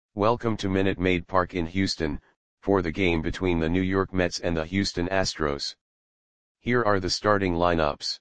Welcome to Minute Maid Park in Houston, for the game between the New York Mets and the Houston Astros. Here are the starting lineups.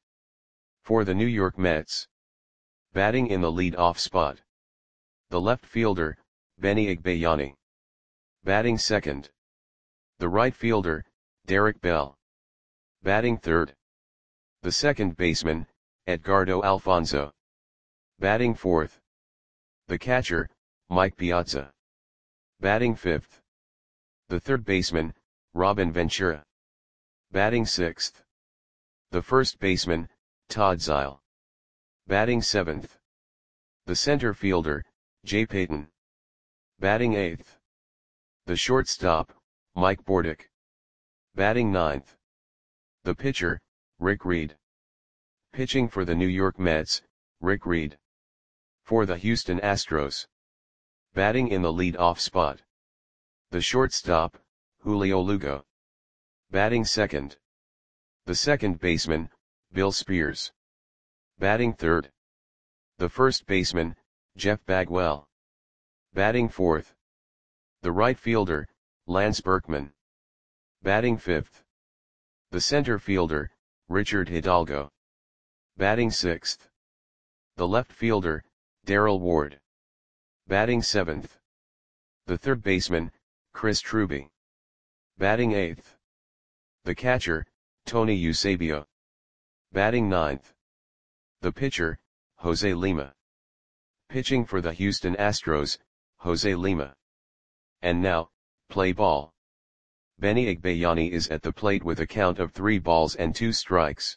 For the New York Mets. Batting in the lead-off spot. The left fielder, Benny Igbayani. Batting second. The right fielder, Derek Bell. Batting third. The second baseman, Edgardo Alfonzo. Batting fourth. The catcher, Mike Piazza. Batting fifth. The third baseman, Robin Ventura. Batting sixth. The first baseman, Todd Zeile. Batting seventh. The center fielder, Jay Payton. Batting eighth. The shortstop, Mike Bordick. Batting ninth. The pitcher, Rick Reed. Pitching for the New York Mets, Rick Reed. For the Houston Astros. Batting in the lead-off spot. The shortstop, Julio Lugo. Batting second. The second baseman, Bill Spears. Batting third. The first baseman, Jeff Bagwell. Batting fourth. The right fielder, Lance Berkman. Batting fifth. The center fielder, Richard Hidalgo. Batting sixth. The left fielder, Darrell Ward. Batting seventh. The third baseman, Chris Truby. Batting eighth. The catcher, Tony Eusebio. Batting ninth. The pitcher, Jose Lima. Pitching for the Houston Astros, Jose Lima. And now, play ball. Benny Igbayani is at the plate with a count of 3 balls and 2 strikes.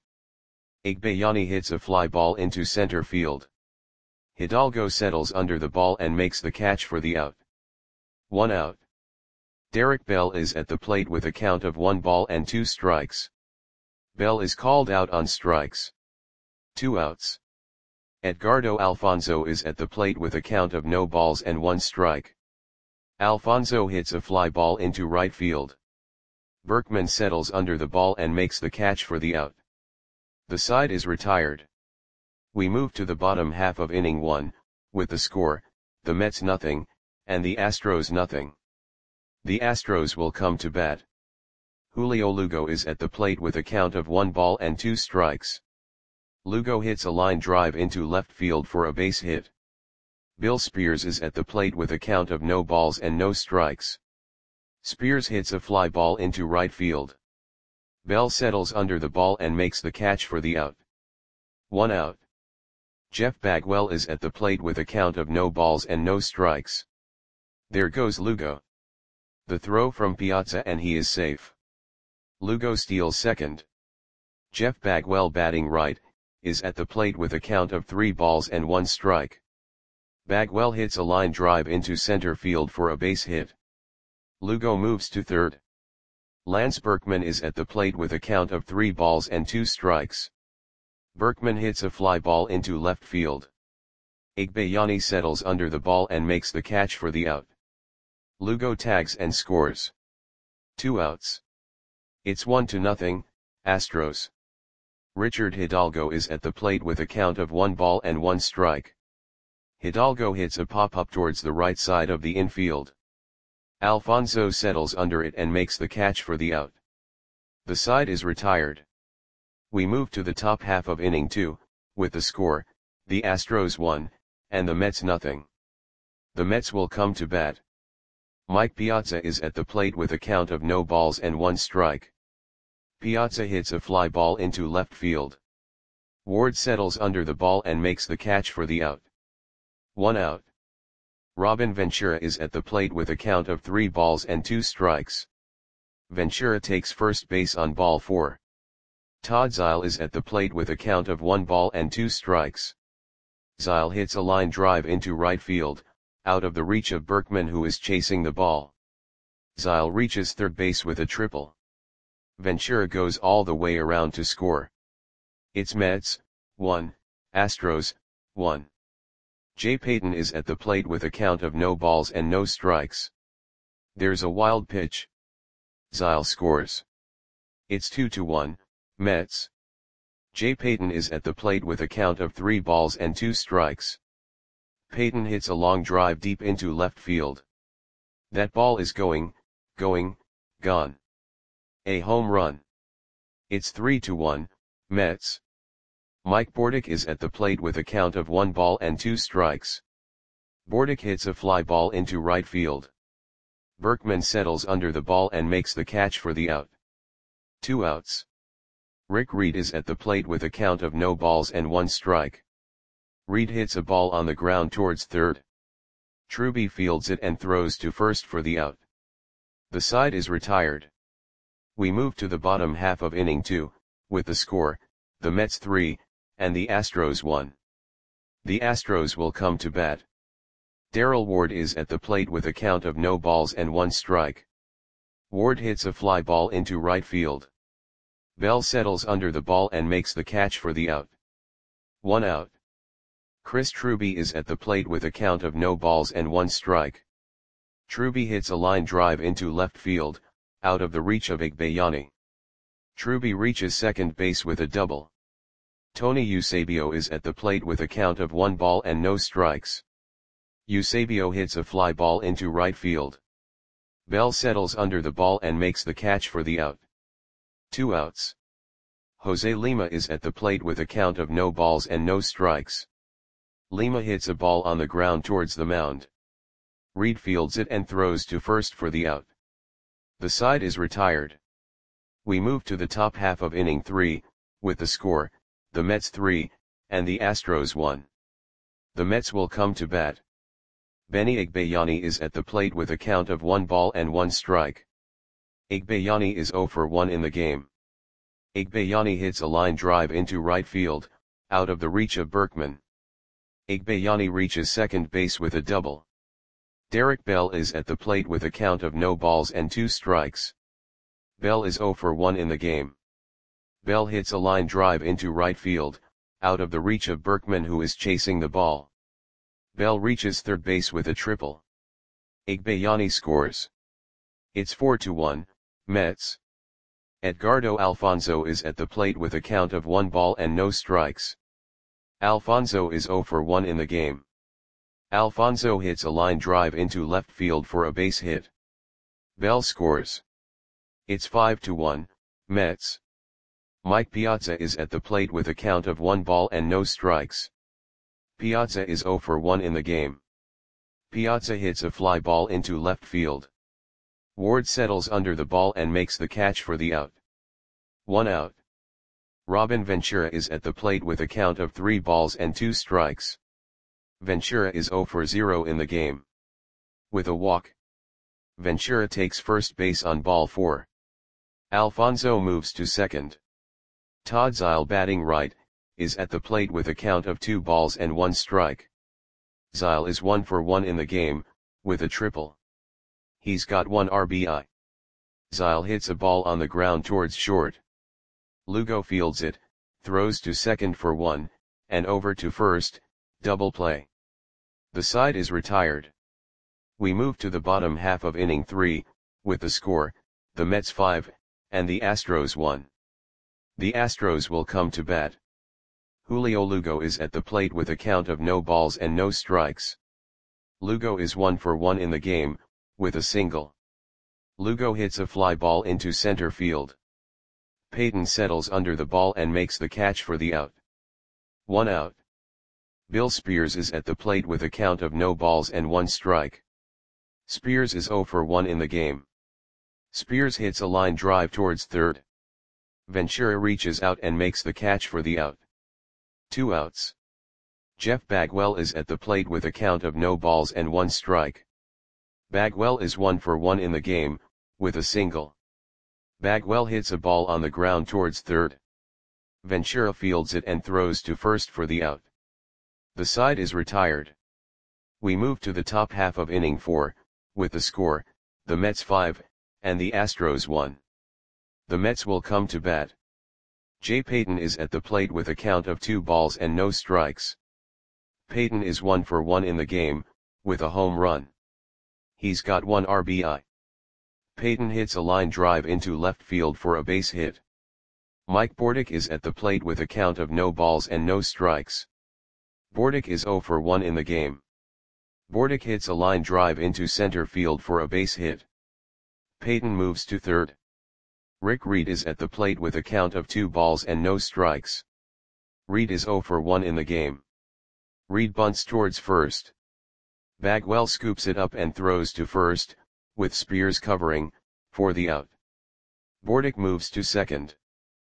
Igbayani hits a fly ball into center field. Hidalgo settles under the ball and makes the catch for the out. 1 out. Derek Bell is at the plate with a count of 1 ball and 2 strikes. Bell is called out on strikes. 2 outs. Edgardo Alfonzo is at the plate with a count of no balls and 1 strike. Alfonzo hits a fly ball into right field. Berkman settles under the ball and makes the catch for the out. The side is retired. We move to the bottom half of inning 1, with the score, the Mets nothing, and the Astros nothing. The Astros will come to bat. Julio Lugo is at the plate with a count of 1 ball and 2 strikes. Lugo hits a line drive into left field for a base hit. Bill Spears is at the plate with a count of no balls and no strikes. Spears hits a fly ball into right field. Bell settles under the ball and makes the catch for the out. 1 out. Jeff Bagwell is at the plate with a count of no balls and no strikes. There goes Lugo. The throw from Piazza and he is safe. Lugo steals second. Jeff Bagwell, batting right, is at the plate with a count of 3 balls and 1 strike. Bagwell hits a line drive into center field for a base hit. Lugo moves to third. Lance Berkman is at the plate with a count of 3 balls and 2 strikes. Berkman hits a fly ball into left field. Igbayani settles under the ball and makes the catch for the out. Lugo tags and scores. 2 outs. It's 1-0, Astros. Richard Hidalgo is at the plate with a count of 1 ball and 1 strike. Hidalgo hits a pop-up towards the right side of the infield. Alfonzo settles under it and makes the catch for the out. The side is retired. We move to the top half of inning 2, with the score, the Astros 1, and the Mets nothing. The Mets will come to bat. Mike Piazza is at the plate with a count of no balls and 1 strike. Piazza hits a fly ball into left field. Ward settles under the ball and makes the catch for the out. 1 out. Robin Ventura is at the plate with a count of 3 balls and 2 strikes. Ventura takes first base on ball 4. Todd Zeile is at the plate with a count of 1 ball and 2 strikes. Zeile hits a line drive into right field, out of the reach of Berkman, who is chasing the ball. Zeile reaches third base with a triple. Ventura goes all the way around to score. It's Mets 1, Astros 1. Jay Payton is at the plate with a count of no balls and no strikes. There's a wild pitch. Zeile scores. It's 2-1, Mets. Jay Payton is at the plate with a count of 3 balls and 2 strikes. Payton hits a long drive deep into left field. That ball is going, gone. A home run. It's 3-1, Mets. Mike Bordick is at the plate with a count of 1 ball and 2 strikes. Bordick hits a fly ball into right field. Berkman settles under the ball and makes the catch for the out. 2 outs. Rick Reed is at the plate with a count of no balls and 1 strike. Reed hits a ball on the ground towards third. Truby fields it and throws to first for the out. The side is retired. We move to the bottom half of inning 2, with the score, the Mets 3, and the Astros 1. The Astros will come to bat. Darrell Ward is at the plate with a count of no balls and 1 strike. Ward hits a fly ball into right field. Bell settles under the ball and makes the catch for the out. 1 out. Chris Truby is at the plate with a count of no balls and 1 strike. Truby hits a line drive into left field, out of the reach of Igbayani. Truby reaches second base with a double. Tony Eusebio is at the plate with a count of 1 ball and no strikes. Eusebio hits a fly ball into right field. Bell settles under the ball and makes the catch for the out. 2 outs. Jose Lima is at the plate with a count of no balls and no strikes. Lima hits a ball on the ground towards the mound. Reed fields it and throws to first for the out. The side is retired. We move to the top half of inning 3, with the score, the Mets 3, and the Astros 1. The Mets will come to bat. Benny Igbayani is at the plate with a count of 1 ball and 1 strike. Igbayani is 0 for 1 in the game. Igbayani hits a line drive into right field, out of the reach of Berkman. Igbayani reaches second base with a double. Derek Bell is at the plate with a count of no balls and 2 strikes. Bell is 0 for 1 in the game. Bell hits a line drive into right field, out of the reach of Berkman who is chasing the ball. Bell reaches third base with a triple. Igbayani scores. It's 4-1, Mets. Edgardo Alfonzo is at the plate with a count of 1 ball and no strikes. Alfonzo is 0 for 1 in the game. Alfonzo hits a line drive into left field for a base hit. Bell scores. It's 5-1, Mets. Mike Piazza is at the plate with a count of 1 ball and no strikes. Piazza is 0 for 1 in the game. Piazza hits a fly ball into left field. Ward settles under the ball and makes the catch for the out. 1 out. Robin Ventura is at the plate with a count of 3 balls and 2 strikes. Ventura is 0 for 0 in the game. With a walk, Ventura takes first base on ball 4. Alfonzo moves to second. Todd Zeile, batting right, is at the plate with a count of 2 balls and 1 strike. Zeile is 1 for 1 in the game, with a triple. He's got 1 RBI. Zeile hits a ball on the ground towards short. Lugo fields it, throws to second for 1, and over to first, double play. The side is retired. We move to the bottom half of inning 3, with the score, the Mets 5, and the Astros 1. The Astros will come to bat. Julio Lugo is at the plate with a count of no balls and no strikes. Lugo is 1 for 1 in the game, with a single. Lugo hits a fly ball into center field. Payton settles under the ball and makes the catch for the out. 1 out. Bill Spears is at the plate with a count of no balls and 1 strike. Spears is 0 for 1 in the game. Spears hits a line drive towards third. Ventura reaches out and makes the catch for the out. 2 outs. Jeff Bagwell is at the plate with a count of no balls and 1 strike. Bagwell is 1 for 1 in the game, with a single. Bagwell hits a ball on the ground towards third. Ventura fields it and throws to first for the out. The side is retired. We move to the top half of inning 4, with the score, the Mets 5, and the Astros 1. The Mets will come to bat. Jay Payton is at the plate with a count of 2 balls and no strikes. Payton is 1 for 1 in the game, with a home run. He's got 1 RBI. Payton hits a line drive into left field for a base hit. Mike Bordick is at the plate with a count of no balls and no strikes. Bordick is 0 for 1 in the game. Bordick hits a line drive into center field for a base hit. Payton moves to third. Rick Reed is at the plate with a count of 2 balls and no strikes. Reed is 0 for 1 in the game. Reed bunts towards first. Bagwell scoops it up and throws to first, with Spears covering, for the out. Bordick moves to second.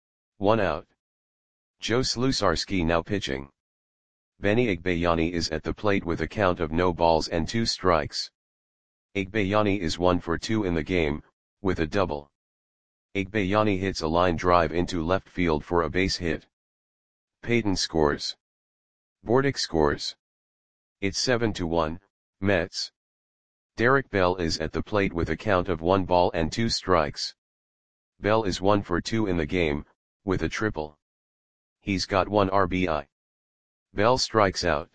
1 out. Joe Slusarski now pitching. Benny Igbayani is at the plate with a count of no balls and 2 strikes. Igbayani is 1 for 2 in the game, with a double. Igbayani hits a line drive into left field for a base hit. Payton scores. Bordick scores. It's 7-1, Mets. Derek Bell is at the plate with a count of 1 ball and 2 strikes. Bell is 1 for 2 in the game, with a triple. He's got 1 RBI. Bell strikes out.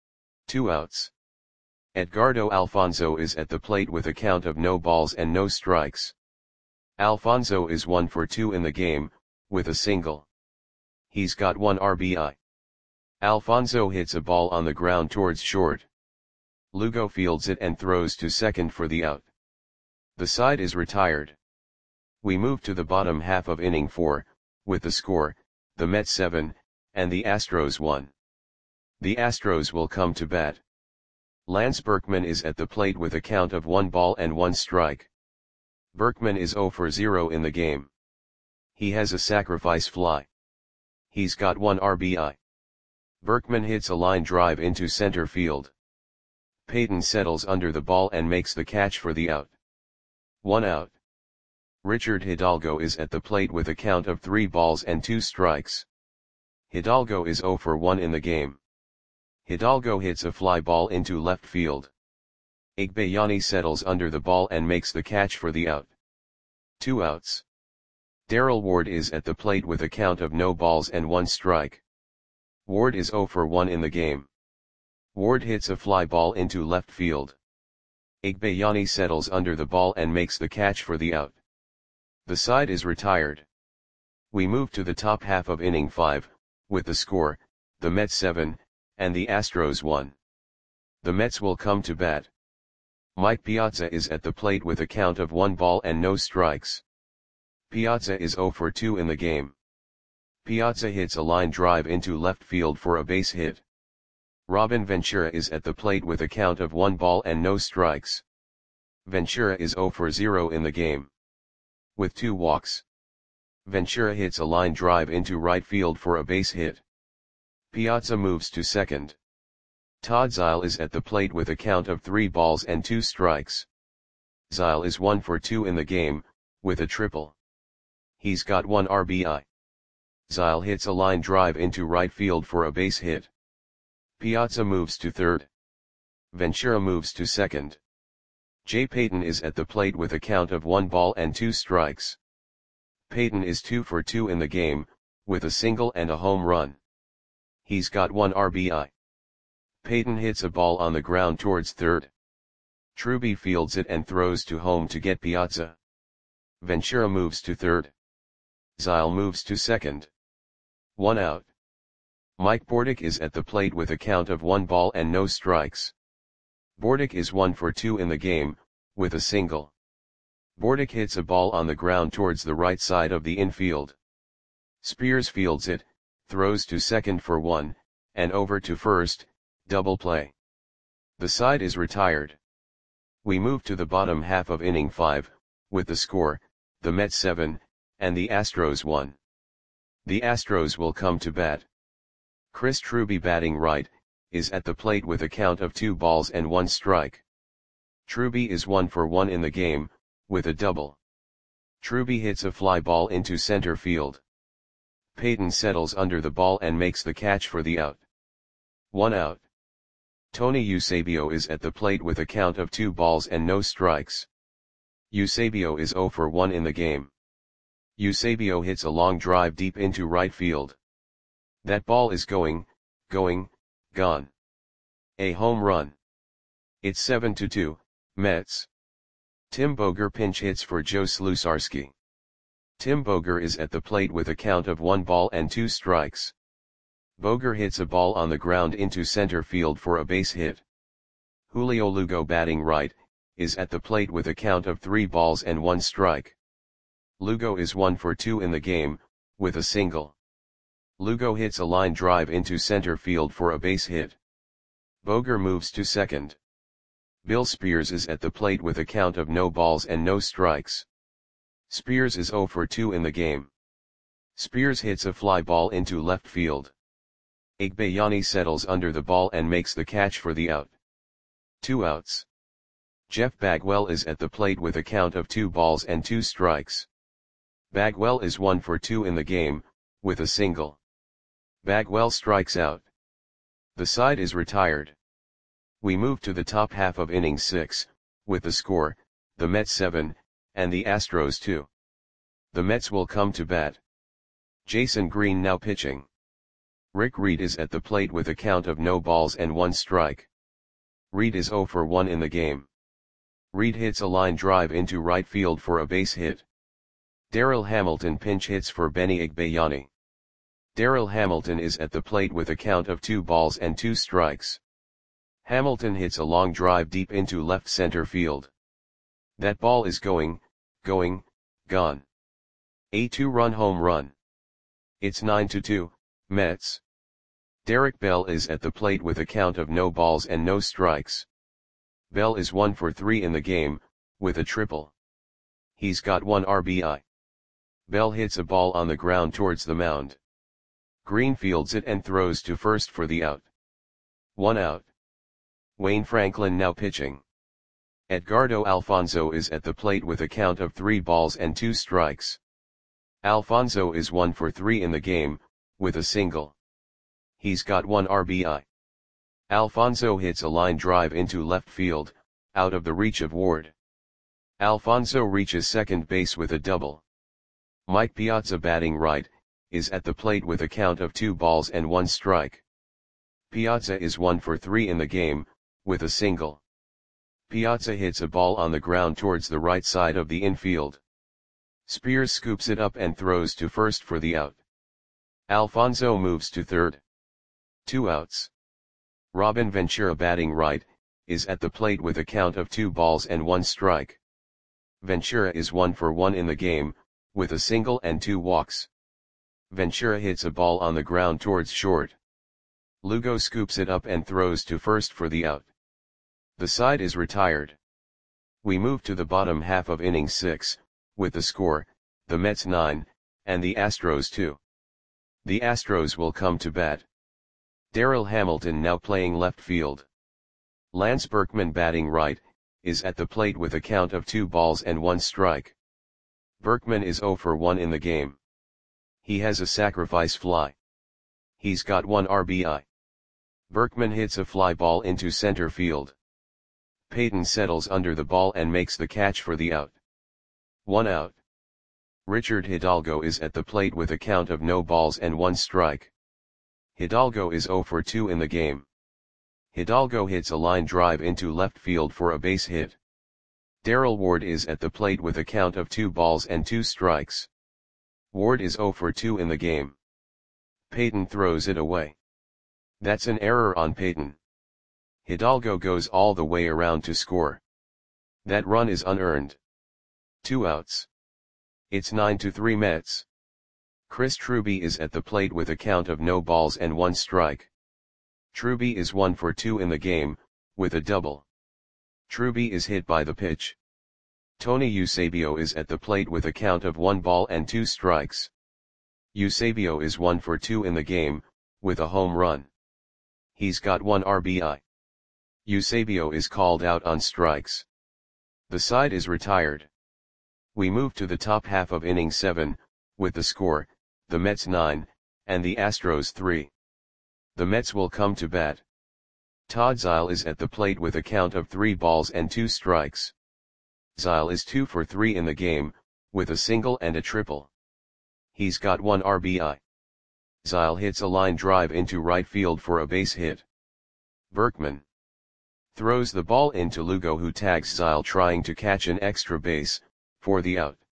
2 outs. Edgardo Alfonzo is at the plate with a count of no balls and no strikes. Alfonzo is 1 for 2 in the game, with a single. He's got 1 RBI. Alfonzo hits a ball on the ground towards short. Lugo fields it and throws to second for the out. The side is retired. We move to the bottom half of inning 4, with the score, the Mets 7, and the Astros 1. The Astros will come to bat. Lance Berkman is at the plate with a count of 1 ball and 1 strike. Berkman is 0 for 0 in the game. He has a sacrifice fly. He's got 1 RBI. Berkman hits a line drive into center field. Payton settles under the ball and makes the catch for the out. 1 out. Richard Hidalgo is at the plate with a count of 3 balls and 2 strikes. Hidalgo is 0 for 1 in the game. Hidalgo hits a fly ball into left field. Igbayani settles under the ball and makes the catch for the out. 2 outs. Darrell Ward is at the plate with a count of no balls and 1 strike. Ward is 0 for 1 in the game. Ward hits a fly ball into left field. Igbayani settles under the ball and makes the catch for the out. The side is retired. We move to the top half of inning 5, with the score, the Mets 7, and the Astros 1. The Mets will come to bat. Mike Piazza is at the plate with a count of 1 ball and no strikes. Piazza is 0 for 2 in the game. Piazza hits a line drive into left field for a base hit. Robin Ventura is at the plate with a count of 1 ball and no strikes. Ventura is 0 for 0 in the game. With 2 walks. Ventura hits a line drive into right field for a base hit. Piazza moves to second. Todd Zeile is at the plate with a count of 3 balls and 2 strikes. Zeile is 1 for 2 in the game, with a triple. He's got 1 RBI. Zeile hits a line drive into right field for a base hit. Piazza moves to third. Ventura moves to second. Jay Payton is at the plate with a count of 1 ball and 2 strikes. Payton is 2 for 2 in the game, with a single and a home run. He's got 1 RBI. Payton hits a ball on the ground towards third. Truby fields it and throws to home to get Piazza. Ventura moves to third. Zeile moves to second. 1 out. Mike Bordick is at the plate with a count of 1 ball and no strikes. Bordick is 1 for 2 in the game, with a single. Bordick hits a ball on the ground towards the right side of the infield. Spears fields it, throws to second for 1, and over to first, double play. The side is retired. We move to the bottom half of inning 5, with the score, the Mets 7, and the Astros 1. The Astros will come to bat. Chris Truby batting right, is at the plate with a count of 2 balls and 1 strike. Truby is 1 for 1 in the game, with a double. Truby hits a fly ball into center field. Payton settles under the ball and makes the catch for the out. 1 out. Tony Eusebio is at the plate with a count of 2 balls and no strikes. Eusebio is 0 for 1 in the game. Eusebio hits a long drive deep into right field. That ball is gone. A home run. It's 7-2, Mets. Tim Boger pinch hits for Joe Slusarski. Tim Boger is at the plate with a count of 1 ball and 2 strikes. Boger hits a ball on the ground into center field for a base hit. Julio Lugo batting right, is at the plate with a count of 3 balls and 1 strike. Lugo is 1 for 2 in the game, with a single. Lugo hits a line drive into center field for a base hit. Boger moves to second. Bill Spears is at the plate with a count of no balls and no strikes. Spears is 0 for 2 in the game. Spears hits a fly ball into left field. Igbayani settles under the ball and makes the catch for the out. 2 outs. Jeff Bagwell is at the plate with a count of 2 balls and 2 strikes. Bagwell is 1 for 2 in the game, with a single. Bagwell strikes out. The side is retired. We move to the top half of inning 6, with the score, the Mets 7, and the Astros 2. The Mets will come to bat. Jason Green now pitching. Rick Reed is at the plate with a count of no balls and 1 strike. Reed is 0 for 1 in the game. Reed hits a line drive into right field for a base hit. Darryl Hamilton pinch hits for Benny Igbayani. Darryl Hamilton is at the plate with a count of 2 balls and 2 strikes. Hamilton hits a long drive deep into left center field. That ball is gone. A 2-run home run. It's 9-2, Mets. Derek Bell is at the plate with a count of no balls and no strikes. Bell is 1 for 3 in the game, with a triple. He's got 1 RBI. Bell hits a ball on the ground towards the mound. Green fields it and throws to first for the out. 1 out. Wayne Franklin now pitching. Edgardo Alfonzo is at the plate with a count of 3 balls and 2 strikes. Alfonzo is 1 for 3 in the game, with a single. He's got 1 RBI. Alfonzo hits a line drive into left field, out of the reach of Ward. Alfonzo reaches second base with a double. Mike Piazza batting right, is at the plate with a count of 2 balls and 1 strike. Piazza is 1 for 3 in the game, with a single. Piazza hits a ball on the ground towards the right side of the infield. Spears scoops it up and throws to first for the out. Alfonzo moves to third. 2 outs. Robin Ventura batting right, is at the plate with a count of 2 balls and 1 strike. Ventura is 1 for 1 in the game, with a single and 2 walks. Ventura hits a ball on the ground towards short. Lugo scoops it up and throws to first for the out. The side is retired. We move to the bottom half of inning 6, with the score, the Mets 9, and the Astros 2. The Astros will come to bat. Darryl Hamilton now playing left field. Lance Berkman batting right, is at the plate with a count of 2 balls and 1 strike. Berkman is 0 for 1 in the game. He has a sacrifice fly. He's got 1 RBI. Berkman hits a fly ball into center field. Payton settles under the ball and makes the catch for the out. 1 out. Richard Hidalgo is at the plate with a count of no balls and 1 strike. Hidalgo is 0 for 2 in the game. Hidalgo hits a line drive into left field for a base hit. Darrell Ward is at the plate with a count of 2 balls and 2 strikes. Ward is 0 for 2 in the game. Payton throws it away. That's an error on Payton. Hidalgo goes all the way around to score. That run is unearned. 2 outs. It's 9-3 Mets. Chris Truby is at the plate with a count of no balls and 1 strike. Truby is 1 for 2 in the game, with a double. Truby is hit by the pitch. Tony Eusebio is at the plate with a count of 1 ball and 2 strikes. Eusebio is 1 for 2 in the game, with a home run. He's got 1 RBI. Eusebio is called out on strikes. The side is retired. We move to the top half of inning 7, with the score, the Mets 9, and the Astros 3. The Mets will come to bat. Todd Zeile is at the plate with a count of 3 balls and 2 strikes. Zeile is 2 for 3 in the game, with a single and a triple. He's got 1 RBI. Zeile hits a line drive into right field for a base hit. Berkman throws the ball into Lugo, who tags Zeile trying to catch an extra base, for the out.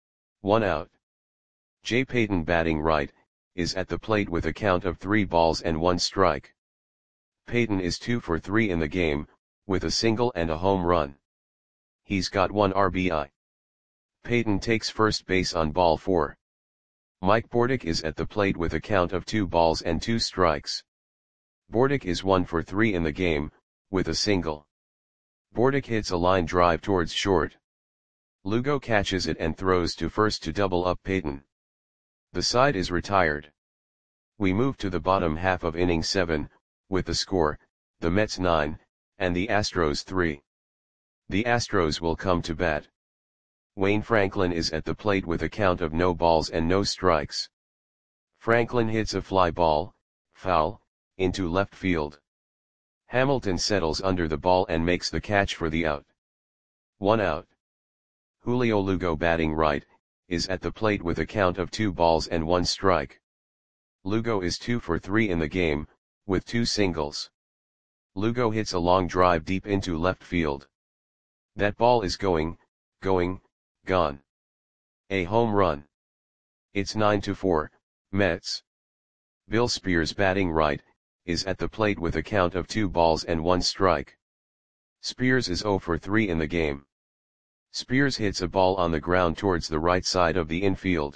1 out. Jay Payton batting right, is at the plate with a count of 3 balls and 1 strike. Payton is 2 for 3 in the game, with a single and a home run. He's got 1 RBI. Peyton takes first base on ball 4. Mike Bordick is at the plate with a count of 2 balls and 2 strikes. Bordick is 1 for 3 in the game, with a single. Bordick hits a line drive towards short. Lugo catches it and throws to first to double up Peyton. The side is retired. We move to the bottom half of inning 7, with the score, the Mets 9, and the Astros 3. The Astros will come to bat. Wayne Franklin is at the plate with a count of no balls and no strikes. Franklin hits a fly ball, foul, into left field. Hamilton settles under the ball and makes the catch for the out. 1 out. Julio Lugo, batting right, is at the plate with a count of 2 balls and 1 strike. Lugo is 2 for 3 in the game, with 2 singles. Lugo hits a long drive deep into left field. That ball is going, gone. A home run. It's 9-4, Mets. Bill Spears, batting right, is at the plate with a count of 2 balls and 1 strike. Spears is 0 for 3 in the game. Spears hits a ball on the ground towards the right side of the infield.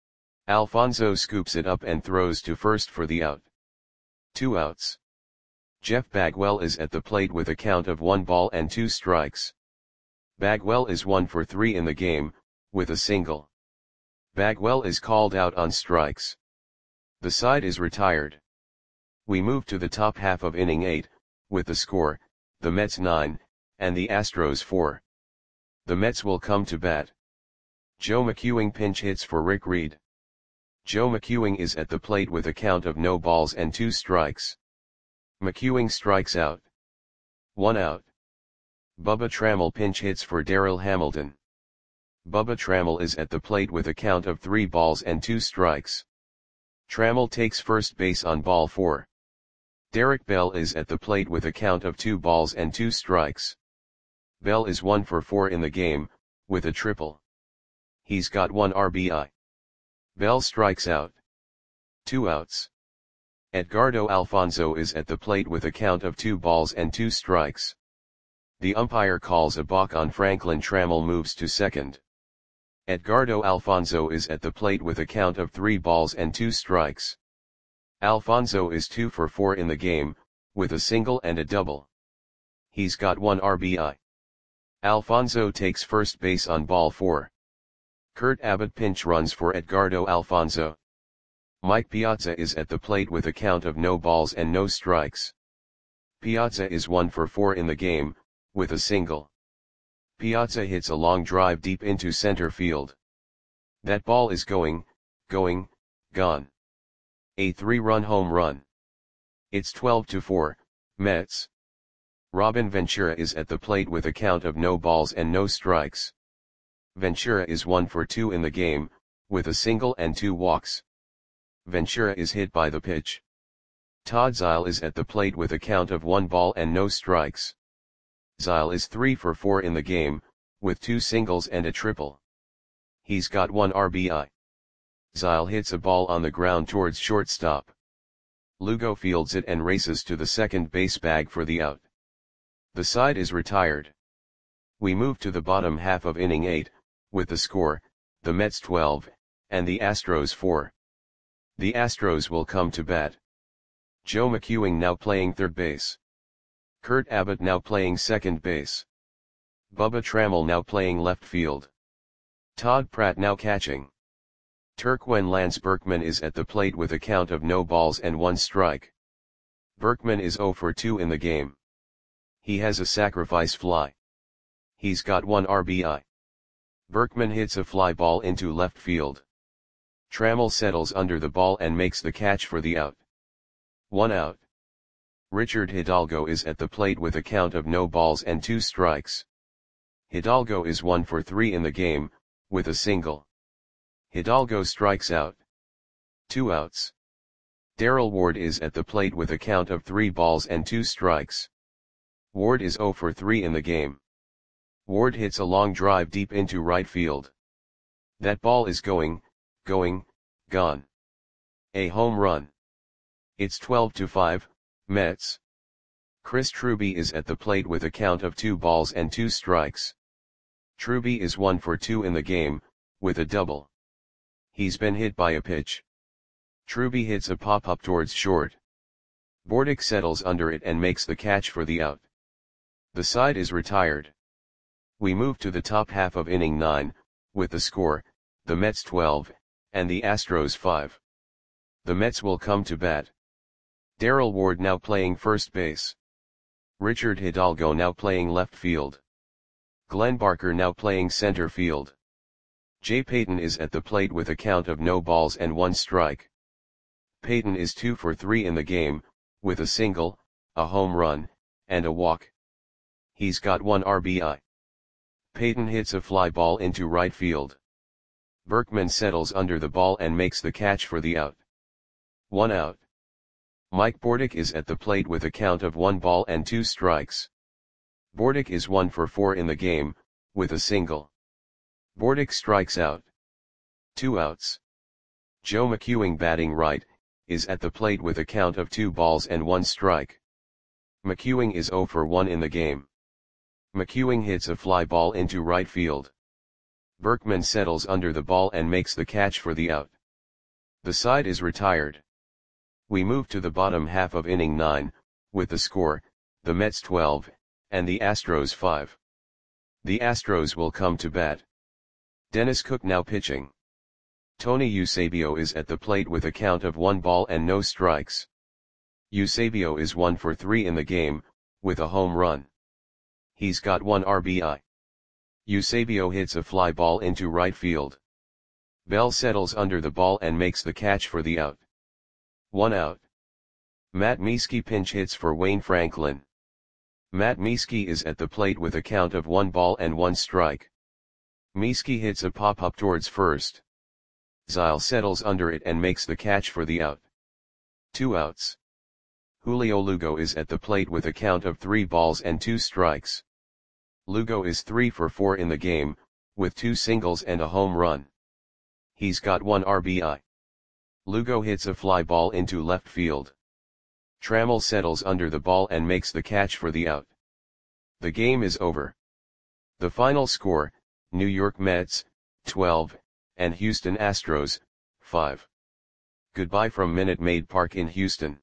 Alfonso scoops it up and throws to first for the out. 2 outs. Jeff Bagwell is at the plate with a count of 1 ball and 2 strikes. Bagwell is 1 for 3 in the game, with a single. Bagwell is called out on strikes. The side is retired. We move to the top half of inning 8, with the score, the Mets 9, and the Astros 4. The Mets will come to bat. Joe McEwing pinch hits for Rick Reed. Joe McEwing is at the plate with a count of no balls and 2 strikes. McEwing strikes out. 1 out. Bubba Trammell pinch hits for Darryl Hamilton. Bubba Trammell is at the plate with a count of 3 balls and 2 strikes. Trammell takes first base on ball 4. Derek Bell is at the plate with a count of 2 balls and 2 strikes. Bell is 1 for 4 in the game, with a triple. He's got 1 RBI. Bell strikes out. 2 outs. Edgardo Alfonzo is at the plate with a count of 2 balls and 2 strikes. The umpire calls a balk on Franklin. Trammell moves to second. Edgardo Alfonzo is at the plate with a count of 3 balls and 2 strikes. Alfonzo is 2 for 4 in the game, with a single and a double. He's got 1 RBI. Alfonzo takes first base on ball 4. Kurt Abbott pinch runs for Edgardo Alfonzo. Mike Piazza is at the plate with a count of no balls and no strikes. Piazza is 1 for 4 in the game, with a single. Piazza hits a long drive deep into center field. That ball is going, gone. A 3-run home run. It's 12-4, Mets. Robin Ventura is at the plate with a count of no balls and no strikes. Ventura is 1 for 2 in the game, with a single and 2 walks. Ventura is hit by the pitch. Todd Zeile is at the plate with a count of 1 ball and no strikes. Zeile is 3 for 4 in the game, with 2 singles and a triple. He's got 1 RBI. Zeile hits a ball on the ground towards shortstop. Lugo fields it and races to the second base bag for the out. The side is retired. We move to the bottom half of inning 8, with the score, the Mets 12, and the Astros 4. The Astros will come to bat. Joe McEwing now playing third base. Kurt Abbott now playing second base. Bubba Trammell now playing left field. Todd Pratt now catching. Turquin Lance Berkman is at the plate with a count of no balls and 1 strike. Berkman is 0 for 2 in the game. He has a sacrifice fly. He's got 1 RBI. Berkman hits a fly ball into left field. Trammell settles under the ball and makes the catch for the out. 1 out. Richard Hidalgo is at the plate with a count of no balls and 2 strikes. Hidalgo is 1 for 3 in the game, with a single. Hidalgo strikes out. 2 outs. Darrell Ward is at the plate with a count of 3 balls and 2 strikes. Ward is 0 for 3 in the game. Ward hits a long drive deep into right field. That ball is going, gone. A home run. It's 12-5, Mets. Chris Truby is at the plate with a count of 2 balls and 2 strikes. Truby is 1 for 2 in the game, with a double. He's been hit by a pitch. Truby hits a pop-up towards short. Bordick settles under it and makes the catch for the out. The side is retired. We move to the top half of inning 9, with the score, the Mets 12, and the Astros 5. The Mets will come to bat. Darrell Ward now playing first base. Richard Hidalgo now playing left field. Glenn Barker now playing center field. Jay Payton is at the plate with a count of no balls and 1 strike. Payton is 2 for 3 in the game, with a single, a home run, and a walk. He's got 1 RBI. Payton hits a fly ball into right field. Berkman settles under the ball and makes the catch for the out. 1 out. Mike Bordick is at the plate with a count of 1 ball and 2 strikes. Bordick is 1 for 4 in the game, with a single. Bordick strikes out. 2 outs. Joe McEwing batting right, is at the plate with a count of 2 balls and 1 strike. McEwing is 0 for 1 in the game. McEwing hits a fly ball into right field. Berkman settles under the ball and makes the catch for the out. The side is retired. We move to the bottom half of inning 9, with the score, the Mets 12, and the Astros 5. The Astros will come to bat. Dennis Cook now pitching. Tony Eusebio is at the plate with a count of 1 ball and no strikes. Eusebio is 1 for 3 in the game, with a home run. He's got 1 RBI. Eusebio hits a fly ball into right field. Bell settles under the ball and makes the catch for the out. 1 out. Matt Mieske pinch hits for Wayne Franklin. Matt Mieske is at the plate with a count of 1 ball and 1 strike. Mieske hits a pop-up towards first. Zile settles under it and makes the catch for the out. 2 outs. Julio Lugo is at the plate with a count of 3 balls and 2 strikes. Lugo is 3 for 4 in the game, with 2 singles and a home run. He's got 1 RBI. Lugo hits a fly ball into left field. Trammell settles under the ball and makes the catch for the out. The game is over. The final score, New York Mets, 12, and Houston Astros, 5. Goodbye from Minute Maid Park in Houston.